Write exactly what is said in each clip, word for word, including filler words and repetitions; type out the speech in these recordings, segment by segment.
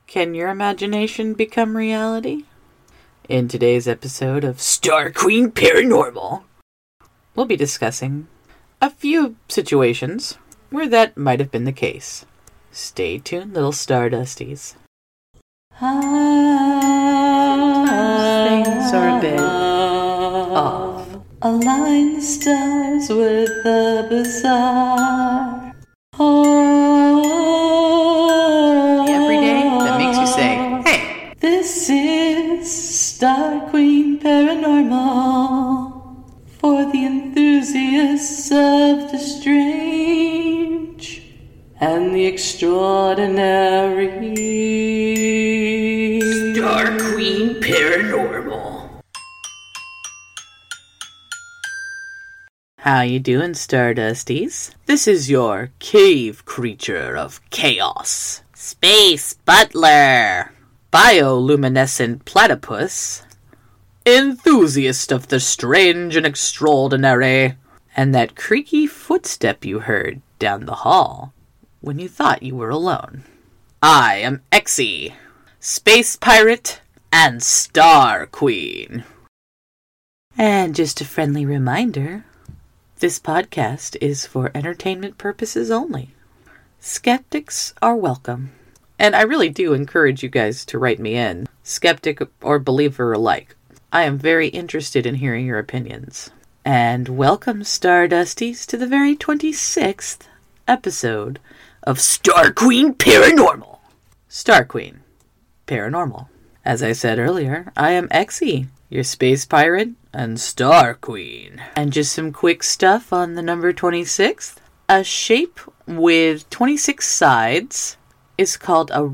Can your imagination become reality? In today's episode of Star Queen Paranormal, we'll be discussing a few situations where that might have been the case. Stay tuned, little Stardusties. Things are a bit off. Align the stars with the bizarre. Oh, the everyday that makes you say, hey. This is Star Queen Paranormal for the enthusiasts of the strange and the extraordinary. Star Queen Paranormal. How you doing, Stardusties? This is your cave creature of chaos, Space Butler, bioluminescent platypus, enthusiast of the strange and extraordinary, and that creaky footstep you heard down the hall when you thought you were alone. I am Exie, Space Pirate and Star Queen. And just a friendly reminder, this podcast is for entertainment purposes only. Skeptics are welcome. And I really do encourage you guys to write me in, skeptic or believer alike. I am very interested in hearing your opinions. And welcome, Stardusties, to the very twenty-sixth episode of Star Queen Paranormal. Star Queen Paranormal. As I said earlier, I am Exie, your space pirate and Star Queen. And just some quick stuff on the number twenty-sixth. A shape with twenty-six sides is called a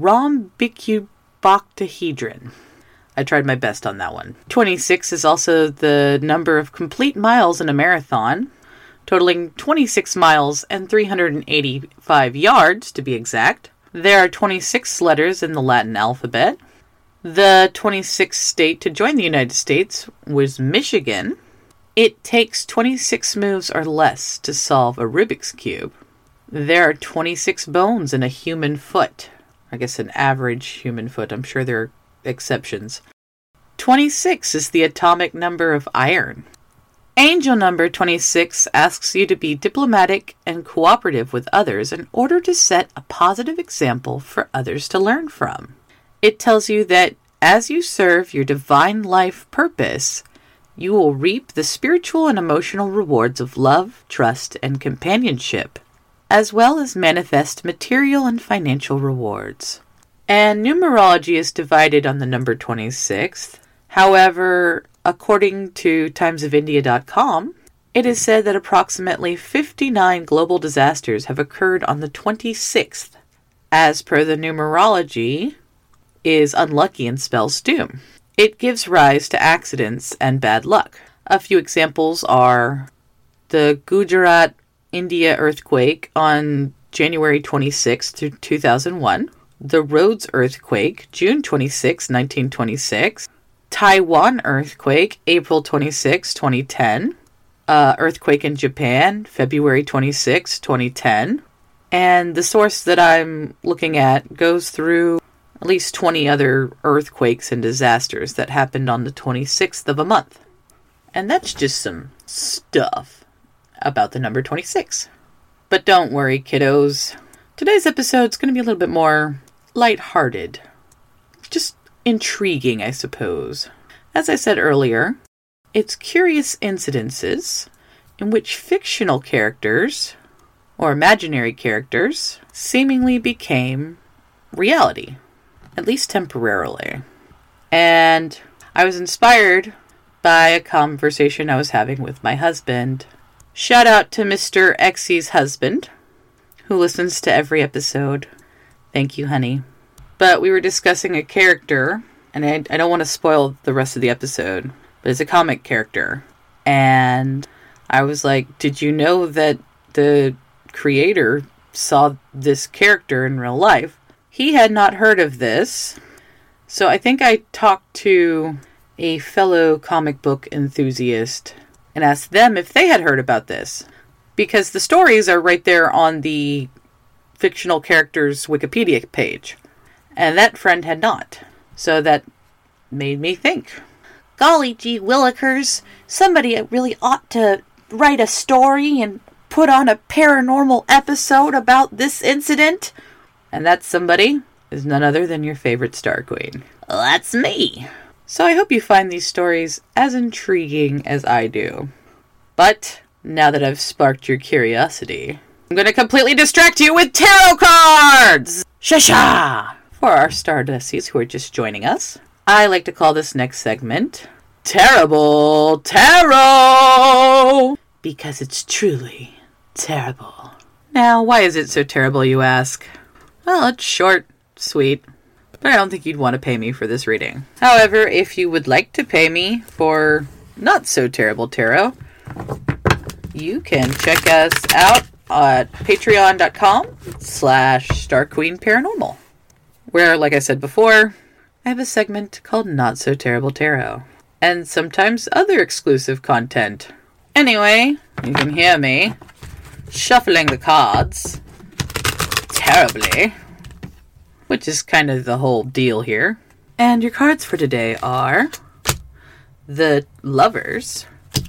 rhombicuboctahedron. I tried my best on that one. twenty-six is also the number of complete miles in a marathon, totaling twenty-six miles and three hundred eighty-five yards to be exact. There are twenty-six letters in the Latin alphabet. The twenty-sixth state to join the United States was Michigan. It takes twenty-six moves or less to solve a Rubik's Cube. There are twenty-six bones in a human foot. I guess an average human foot. I'm sure there are exceptions. twenty-six is the atomic number of iron. Angel number twenty-six asks you to be diplomatic and cooperative with others in order to set a positive example for others to learn from. It tells you that as you serve your divine life purpose, you will reap the spiritual and emotional rewards of love, trust, and companionship, as well as manifest material and financial rewards. And numerology is divided on the number twenty-sixth. However, according to times of india dot com, it is said that approximately fifty-nine global disasters have occurred on the twenty-sixth. As per the numerology, is unlucky and spells doom. It gives rise to accidents and bad luck. A few examples are the Gujarat, India earthquake on January twenty-sixth, two thousand one, the Rhodes earthquake, June twenty-sixth, nineteen twenty-six, Taiwan earthquake, April twenty-sixth, twenty ten, uh, earthquake in Japan, February twenty-sixth, twenty ten, and the source that I'm looking at goes through at least twenty other earthquakes and disasters that happened on the twenty-sixth of a month. And that's just some stuff about the number twenty-six. But don't worry, kiddos. Today's episode's going to be a little bit more lighthearted. Just intriguing, I suppose. As I said earlier, it's curious incidences in which fictional characters, or imaginary characters, seemingly became reality. At least temporarily. And I was inspired by a conversation I was having with my husband. Shout out to Mister Exie's husband, who listens to every episode. Thank you, honey. But we were discussing a character, and I, I don't want to spoil the rest of the episode, but it's a comic character. And I was like, did you know that the creator saw this character in real life? He had not heard of this, so I think I talked to a fellow comic book enthusiast and asked them if they had heard about this. Because the stories are right there on the fictional character's Wikipedia page. and that friend had not. So that made me think, golly gee willikers, somebody really ought to write a story and put on a paranormal episode about this incident. And that somebody is none other than your favorite Star Queen. That's me. So I hope you find these stories as intriguing as I do. But now that I've sparked your curiosity, I'm going to completely distract you with tarot cards! Shasha! For our Stardussies who are just joining us, I like to call this next segment Terrible Tarot! Because it's truly terrible. Now, why is it so terrible, you ask? Well, it's short, sweet, but I don't think you'd want to pay me for this reading. However, if you would like to pay me for not so terrible tarot, you can check us out at patreon.com slash starqueenparanormal, where, like I said before, I have a segment called Not So Terrible Tarot, and sometimes other exclusive content. Anyway, you can hear me shuffling the cards terribly, which is kind of the whole deal here. And your cards for today are the Lovers,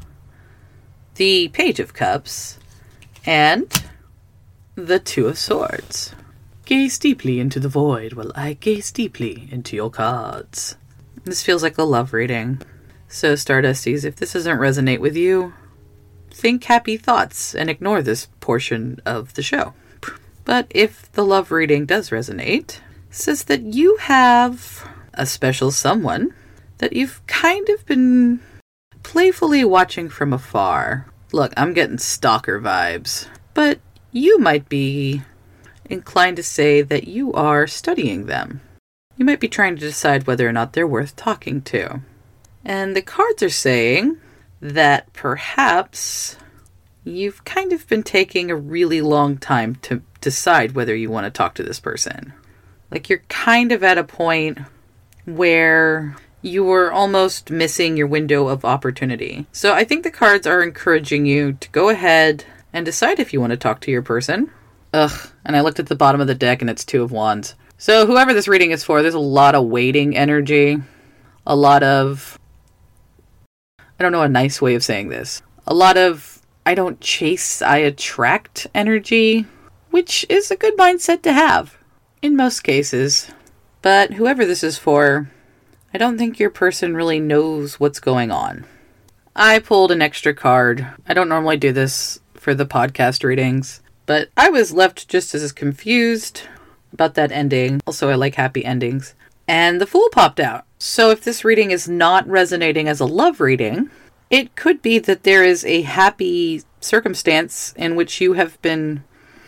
the Page of Cups, and the Two of Swords. Gaze deeply into the void while I gaze deeply into your cards. This feels like a love reading. So, Stardusties, if this doesn't resonate with you, think happy thoughts and ignore this portion of the show. But if the love reading does resonate, it says that you have a special someone that you've kind of been playfully watching from afar. Look, I'm getting stalker vibes, but you might be inclined to say that you are studying them. You might be trying to decide whether or not they're worth talking to. And the cards are saying that perhaps you've kind of been taking a really long time to decide whether you want to talk to this person. Like you're kind of at a point where you were almost missing your window of opportunity. So I think the cards are encouraging you to go ahead and decide if you want to talk to your person. Ugh, and I looked at the bottom of the deck and it's Two of Wands. So whoever this reading is for, there's a lot of waiting energy. A lot of... I don't know a nice way of saying this. A lot of I don't chase, I attract energy, which is a good mindset to have in most cases. But whoever this is for, I don't think your person really knows what's going on. I pulled an extra card. I don't normally do this for the podcast readings, but I was left just as confused about that ending. Also, I like happy endings. And the Fool popped out. So if this reading is not resonating as a love reading, it could be that there is a happy circumstance in which you have been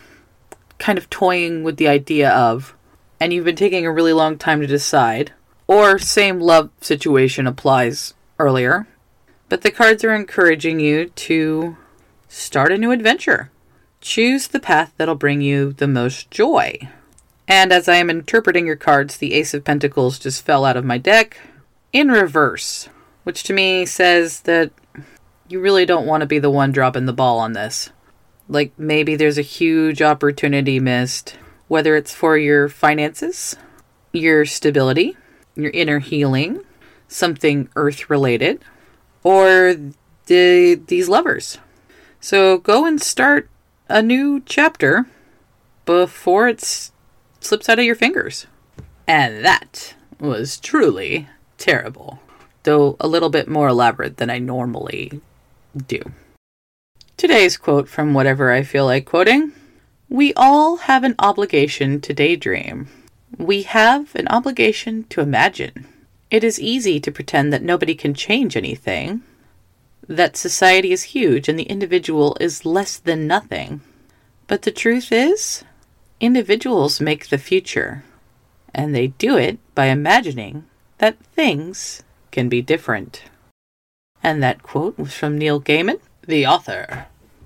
kind of toying with the idea of, and you've been taking a really long time to decide, or same love situation applies earlier. But the cards are encouraging you to start a new adventure. Choose the path that'll bring you the most joy. And as I am interpreting your cards, the Ace of Pentacles just fell out of my deck in reverse, which to me says that you really don't want to be the one dropping the ball on this. Like maybe there's a huge opportunity missed, whether it's for your finances, your stability, your inner healing, something earth-related, or the, these lovers. So go and start a new chapter before it's slips out of your fingers. And that was truly terrible, though a little bit more elaborate than I normally do. Today's quote from whatever I feel like quoting: we all have an obligation to daydream. We have an obligation to imagine. It is easy to pretend that nobody can change anything, that society is huge and the individual is less than nothing. But the truth is, individuals make the future, and they do it by imagining that things can be different. And that quote was from Neil Gaiman, the author.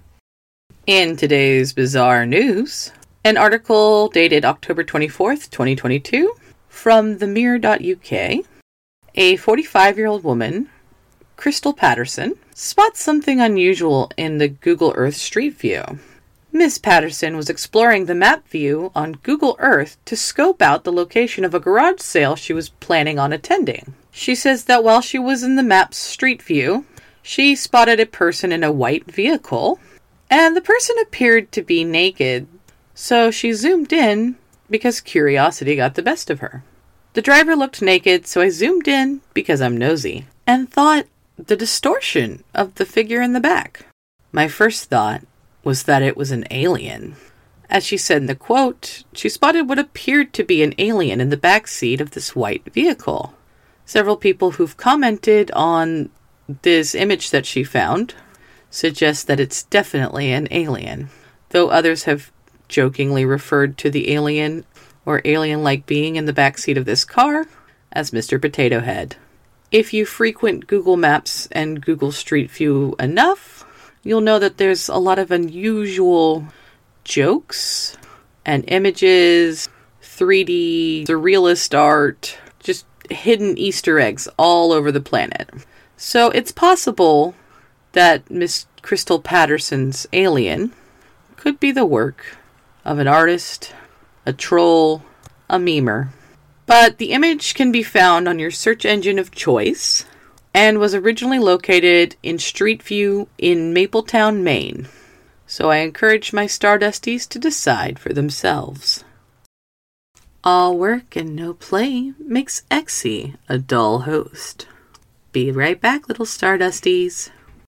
In today's bizarre news, an article dated October twenty-fourth, twenty twenty-two, from the mirror dot U K, a forty-five-year-old woman, Crystal Patterson, spots something unusual in the Google Earth Street View. Miss Patterson was exploring the map view on Google Earth to scope out the location of a garage sale she was planning on attending. She says that while she was in the map's street view, she spotted a person in a white vehicle, and the person appeared to be naked, so she zoomed in because curiosity got the best of her. The driver looked naked, so I zoomed in because I'm nosy, and thought the distortion of the figure in the back. My first thought was that it was an alien. As she said in the quote, she spotted what appeared to be an alien in the back seat of this white vehicle. Several people who've commented on this image that she found suggest that it's definitely an alien, though others have jokingly referred to the alien or alien-like being in the back seat of this car as Mister Potato Head. If you frequent Google Maps and Google Street View enough, you'll know that there's a lot of unusual jokes and images, three D, surrealist art, just hidden Easter eggs all over the planet. So it's possible that Miss Crystal Patterson's alien could be the work of an artist, a troll, a memer. But the image can be found on your search engine of choice, and was originally located in Street View in Mapletown, Maine. So I encourage my Stardusties to decide for themselves. All work and no play makes Exy a dull host. Be right back, little Stardusties.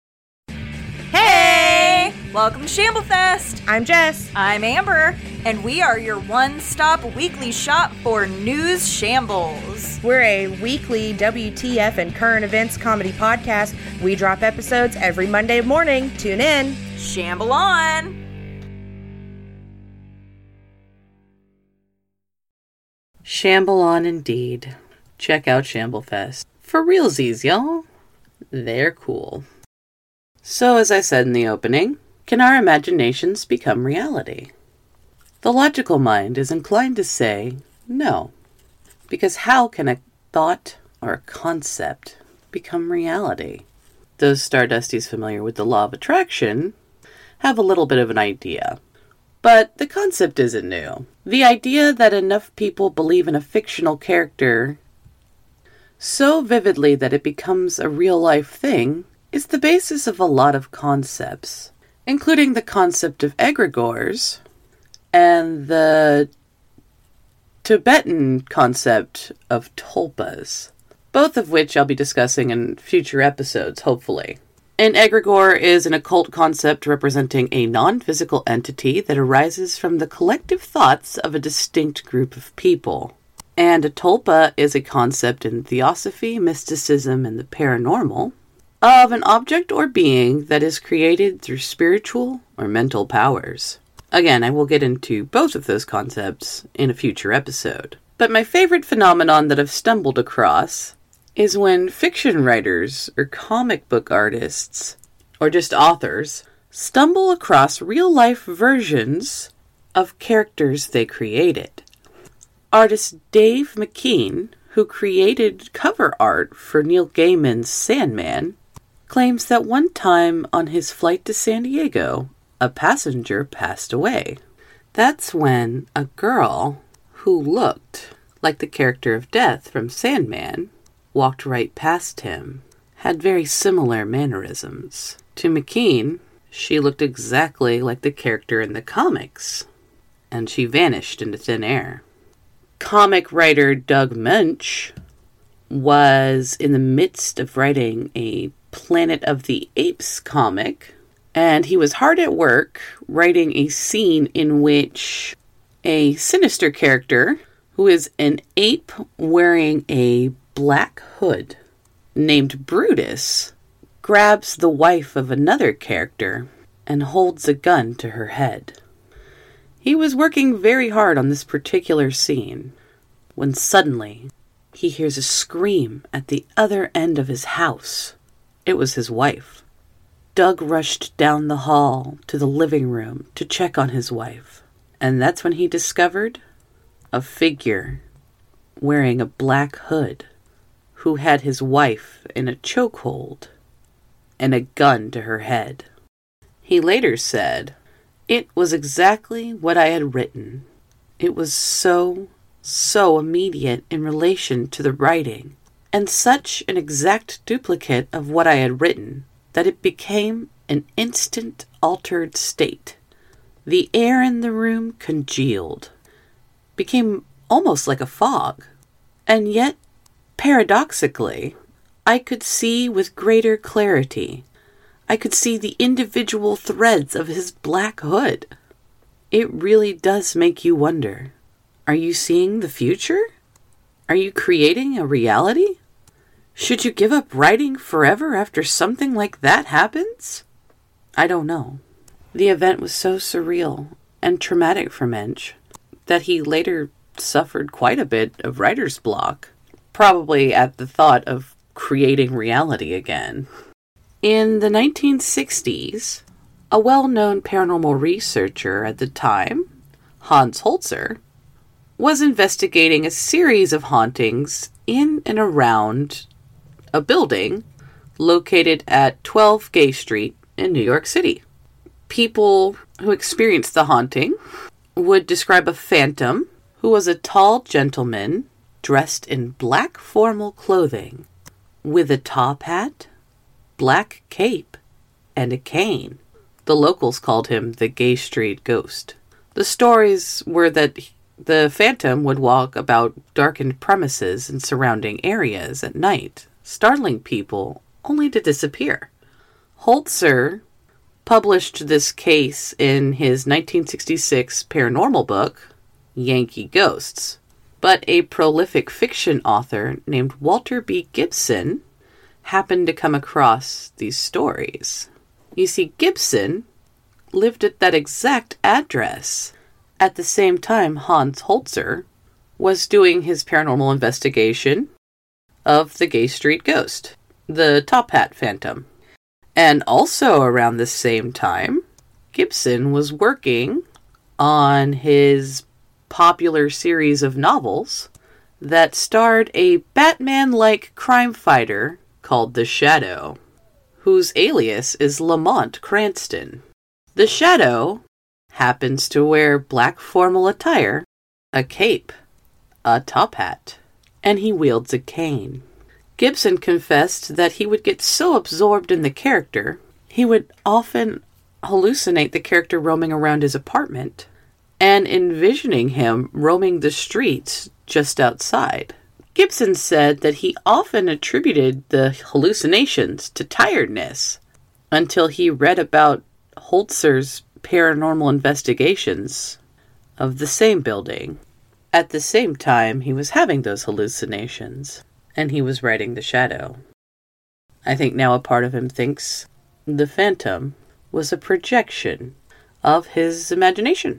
Hey! Welcome to Shamblefest! I'm Jess. I'm Amber, and we are your one-stop weekly shop for news shambles. We're a weekly W T F and current events comedy podcast. We drop episodes every Monday morning. Tune in. Shamble on! Shamble on indeed. Check out Shamblefest. For realsies, y'all. They're cool. So, as I said in the opening, can our imaginations become reality? The logical mind is inclined to say no. Because how can a thought or a concept become reality? Those Stardusties familiar with the law of attraction have a little bit of an idea. But the concept isn't new. The idea that enough people believe in a fictional character so vividly that it becomes a real-life thing is the basis of a lot of concepts, including the concept of egregores and the Tibetan concept of tulpas, both of which I'll be discussing in future episodes, hopefully. An egregore is an occult concept representing a non-physical entity that arises from the collective thoughts of a distinct group of people. And a tulpa is a concept in theosophy, mysticism, and the paranormal of an object or being that is created through spiritual or mental powers. Again, I will get into both of those concepts in a future episode. But my favorite phenomenon that I've stumbled across is when fiction writers or comic book artists, or just authors, stumble across real-life versions of characters they created. Artist Dave McKean, who created cover art for Neil Gaiman's Sandman, claims that one time on his flight to San Diego, a passenger passed away. That's when a girl who looked like the character of Death from Sandman walked right past him, had very similar mannerisms. To McKean, she looked exactly like the character in the comics, and she vanished into thin air. Comic writer Doug Munch was in the midst of writing a Planet of the Apes comic, and he was hard at work writing a scene in which a sinister character, who is an ape wearing a black hood, named Brutus, grabs the wife of another character and holds a gun to her head. He was working very hard on this particular scene when suddenly he hears a scream at the other end of his house. It was his wife. Doug rushed down the hall to the living room to check on his wife, and that's when he discovered a figure wearing a black hood who had his wife in a chokehold and a gun to her head. He later said It was exactly what I had written. It was so, so immediate in relation to the writing, and such an exact duplicate of what I had written, that it became an instant altered state. The air in the room congealed, became almost like a fog, and yet, paradoxically, I could see with greater clarity. I could see the individual threads of his black hood. It really does make you wonder. Are you seeing the future? Are you creating a reality? Should you give up writing forever after something like that happens? I don't know. The event was so surreal and traumatic for Mensch that he later suffered quite a bit of writer's block, probably at the thought of creating reality again. In the nineteen sixties, a well-known paranormal researcher at the time, Hans Holzer, was investigating a series of hauntings in and around a building located at twelve Gay Street in New York City. People who experienced the haunting would describe a phantom who was a tall gentleman dressed in black formal clothing with a top hat, black cape, and a cane. The locals called him the Gay Street Ghost. The stories were that the phantom would walk about darkened premises and surrounding areas at night, startling people only to disappear. Holzer published this case in his nineteen sixty-six paranormal book, Yankee Ghosts, but a prolific fiction author named Walter B. Gibson happened to come across these stories. You see, Gibson lived at that exact address at the same time Hans Holzer was doing his paranormal investigation of the Gay Street Ghost, the Top Hat Phantom. And also around the same time, Gibson was working on his popular series of novels that starred a Batman-like crime fighter called The Shadow, whose alias is Lamont Cranston. The Shadow happens to wear black formal attire, a cape, a top hat, and he wields a cane. Gibson confessed that he would get so absorbed in the character, he would often hallucinate the character roaming around his apartment and envisioning him roaming the streets just outside. Gibson said that he often attributed the hallucinations to tiredness until he read about Holzer's paranormal investigations of the same building. At the same time, he was having those hallucinations, and he was writing The Shadow. I think now a part of him thinks the phantom was a projection of his imagination.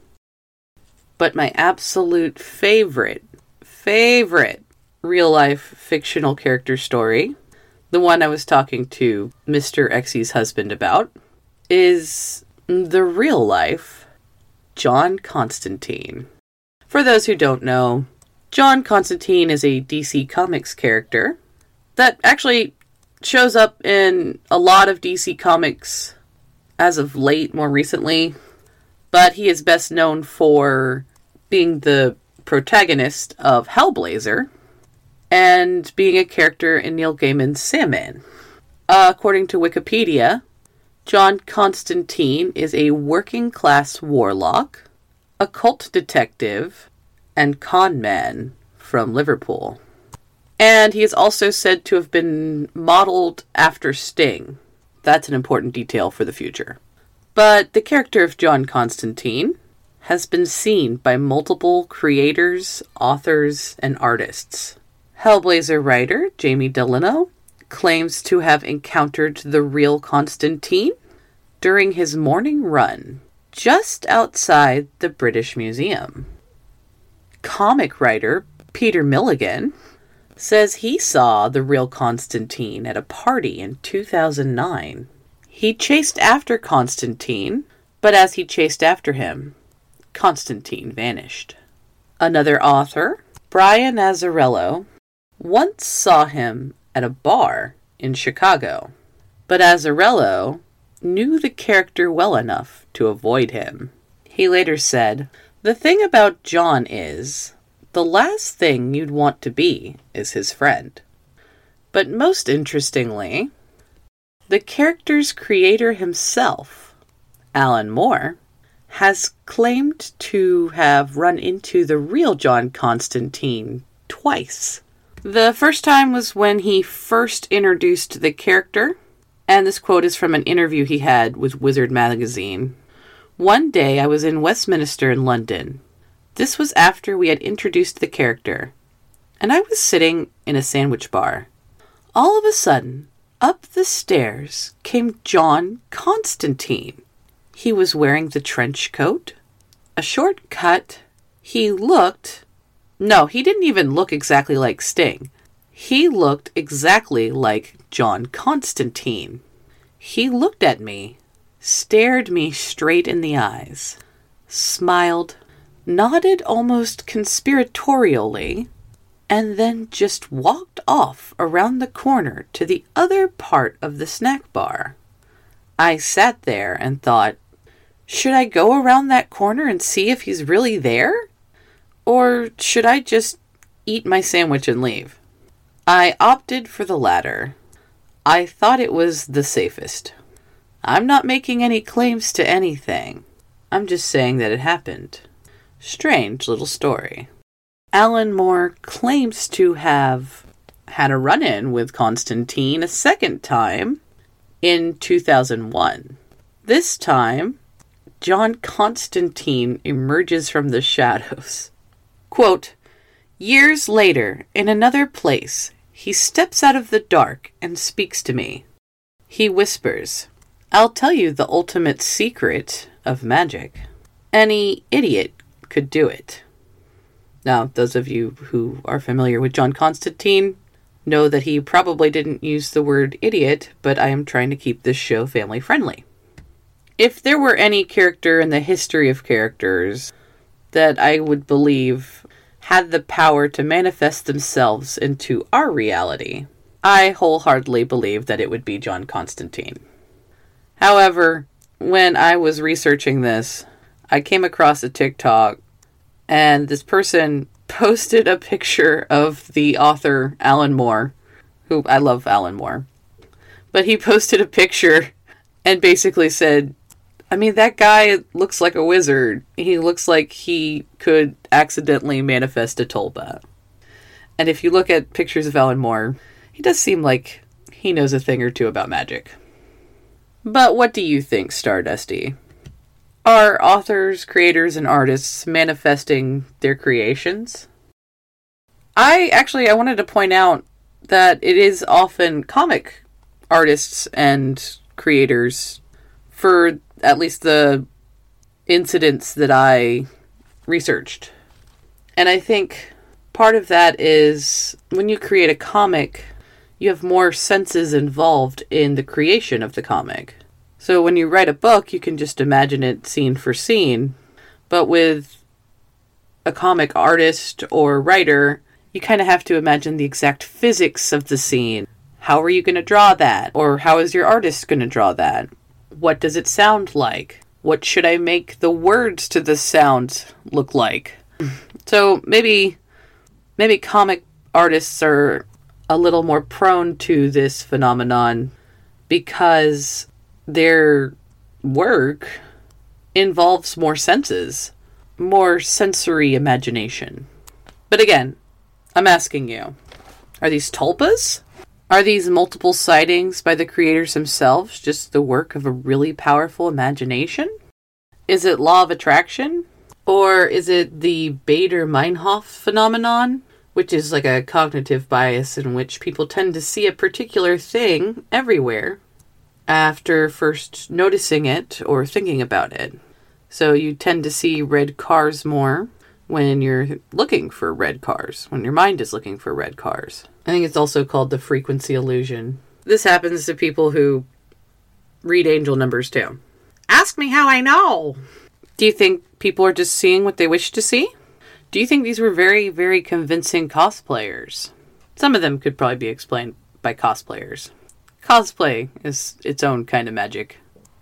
But my absolute favorite, favorite real-life fictional character story, the one I was talking to Mister Xy's husband about, is the real-life John Constantine. For those who don't know, John Constantine is a D C Comics character that actually shows up in a lot of D C Comics as of late, more recently, but he is best known for being the protagonist of Hellblazer and being a character in Neil Gaiman's Sandman. Uh, according to Wikipedia, John Constantine is a working-class warlock, occult detective, and con man from Liverpool. And he is also said to have been modeled after Sting. That's an important detail for the future. But the character of John Constantine has been seen by multiple creators, authors, and artists. Hellblazer writer Jamie Delano claims to have encountered the real Constantine during his morning run just outside the British Museum. Comic writer Peter Milligan says he saw the real Constantine at a party in two thousand nine. He chased after Constantine, but as he chased after him, Constantine vanished. Another author, Brian Azzarello, once saw him at a bar in Chicago, but Azzarello knew the character well enough to avoid him. He later said, "The thing about John is, the last thing you'd want to be is his friend." But most interestingly, the character's creator himself, Alan Moore, has claimed to have run into the real John Constantine twice. The first time was when he first introduced the character, and this quote is from an interview he had with Wizard magazine. "One day I was in Westminster in London. This was after we had introduced the character, and I was sitting in a sandwich bar. All of a sudden, up the stairs came John Constantine. He was wearing the trench coat, a short cut. He looked... No, he didn't even look exactly like Sting. He looked exactly like John Constantine. He looked at me, stared me straight in the eyes, smiled, nodded almost conspiratorially, and then just walked off around the corner to the other part of the snack bar. I sat there and thought, should I go around that corner and see if he's really there? Or should I just eat my sandwich and leave? I opted for the latter. I thought it was the safest. I'm not making any claims to anything. I'm just saying that it happened. Strange little story." Alan Moore claims to have had a run-in with Constantine a second time in two thousand one. This time, John Constantine emerges from the shadows. Quote, "Years later, in another place, he steps out of the dark and speaks to me. He whispers, 'I'll tell you the ultimate secret of magic. Any idiot could do it.'" Now, those of you who are familiar with John Constantine know that he probably didn't use the word idiot, but I am trying to keep this show family friendly. If there were any character in the history of characters that I would believe had the power to manifest themselves into our reality, I wholeheartedly believe that it would be John Constantine. However, when I was researching this, I came across a TikTok, and this person posted a picture of the author Alan Moore, who I love Alan Moore, but he posted a picture and basically said, I mean, that guy looks like a wizard. He looks like he could accidentally manifest a tulpa. And if you look at pictures of Alan Moore, he does seem like he knows a thing or two about magic. But what do you think, Stardusty? Are authors, creators, and artists manifesting their creations? I actually, I wanted to point out that it is often comic artists and creators, for at least the incidents that I researched. And I think part of that is when you create a comic, you have more senses involved in the creation of the comic. So when you write a book, you can just imagine it scene for scene. But with a comic artist or writer, you kind of have to imagine the exact physics of the scene. How are you going to draw that? Or how is your artist going to draw that? What does it sound like? What should I make the words to the sound look like? So maybe, maybe comic artists are a little more prone to this phenomenon because their work involves more senses, more sensory imagination. But again, I'm asking you, are these tulpas? Are these multiple sightings by the creators themselves just the work of a really powerful imagination? Is it law of attraction? Or is it the Baader-Meinhof phenomenon, which is like a cognitive bias in which people tend to see a particular thing everywhere after first noticing it or thinking about it? So you tend to see red cars more when you're looking for red cars, when your mind is looking for red cars. I think it's also called the frequency illusion. This happens to people who read angel numbers too. Ask me how I know. Do you think people are just seeing what they wish to see? Do you think these were very, very convincing cosplayers? Some of them could probably be explained by cosplayers. Cosplay is its own kind of magic.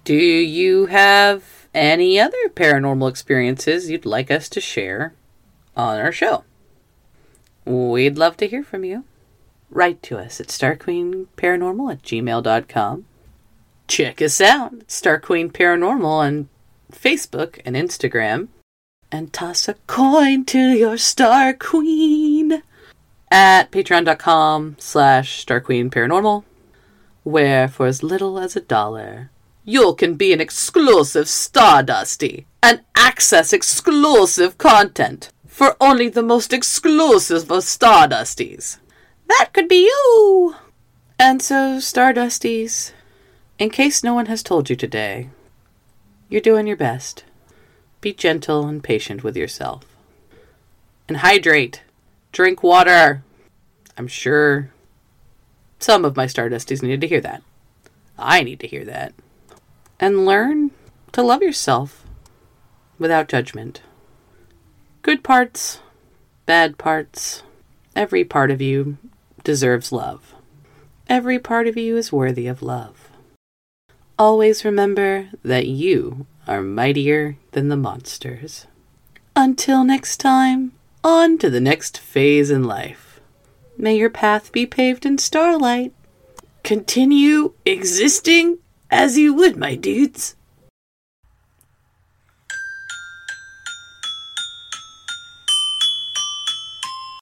Do you have any other paranormal experiences you'd like us to share on our show? We'd love to hear from you. Write to us at starqueenparanormal at gmail dot com. Check us out at Star Queen Paranormal on Facebook and Instagram. And toss a coin to your Star Queen at patreon.com slash starqueenparanormal, where for as little as a dollar, you can be an exclusive Stardusty and access exclusive content for only the most exclusive of Stardusties. That could be you! And so, Stardusties, in case no one has told you today, you're doing your best. Be gentle and patient with yourself. And hydrate. Drink water. I'm sure some of my Stardusties needed to hear that. I need to hear that. And learn to love yourself without judgment. Good parts, bad parts, every part of you deserves love. Every part of you is worthy of love. Always remember that you are mightier than the monsters. Until next time, on to the next phase in life. May your path be paved in starlight. Continue existing as you would, my dudes.